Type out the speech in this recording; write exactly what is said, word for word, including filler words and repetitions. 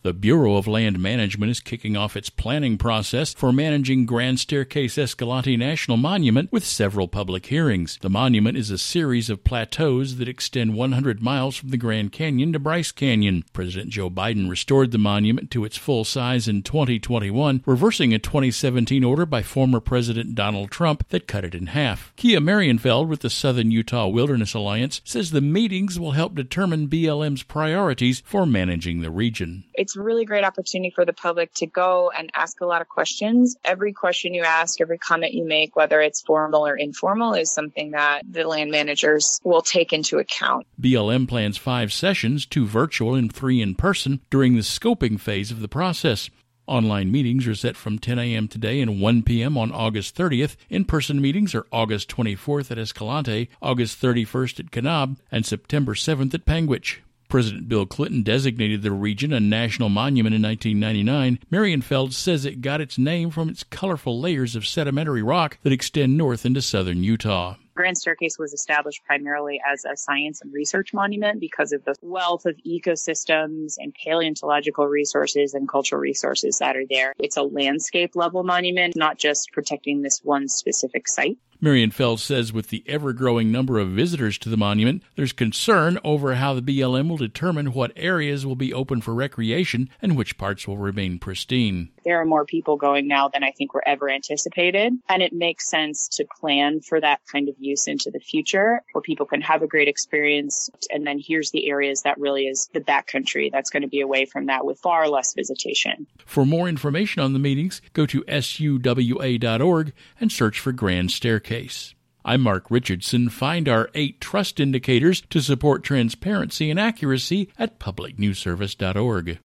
The Bureau of Land Management is kicking off its planning process for managing Grand Staircase Escalante National Monument with several public hearings. The monument is a series of plateaus that extend one hundred miles from the Grand Canyon to Bryce Canyon. President Joe Biden restored the monument to its full size in twenty twenty-one, reversing a twenty seventeen order by former President Donald Trump that cut it in half. Kia Marienfeld with the Southern Utah Wilderness Alliance says the meetings will help determine B L M's priorities for managing the region. It's a really great opportunity for the public to go and ask a lot of questions. Every question you ask, every comment you make, whether it's formal or informal, is something that the land managers will take into account. B L M plans five sessions, two virtual and three in person, during the scoping phase of the process. Online meetings are set from ten a.m. today and one p.m. on August thirtieth. In-person meetings are August twenty-fourth at Escalante, August thirty-first at Kanab, and September seventh at Panguitch. President Bill Clinton designated the region a national monument in nineteen ninety-nine. Marienfeld says it got its name from its colorful layers of sedimentary rock that extend north into southern Utah. Grand Staircase was established primarily as a science and research monument because of the wealth of ecosystems and paleontological resources and cultural resources that are there. It's a landscape level monument, not just protecting this one specific site. Marienfeld says with the ever-growing number of visitors to the monument, there's concern over how the B L M will determine what areas will be open for recreation and which parts will remain pristine. There are more people going now than I think were ever anticipated, and it makes sense to plan for that kind of use into the future where people can have a great experience. And then here's the areas that really is the backcountry that's going to be away from that with far less visitation. For more information on the meetings, go to S U W A dot org and search for Grand Staircase. I'm Mark Richardson. Find our eight trust indicators to support transparency and accuracy at public news service dot org.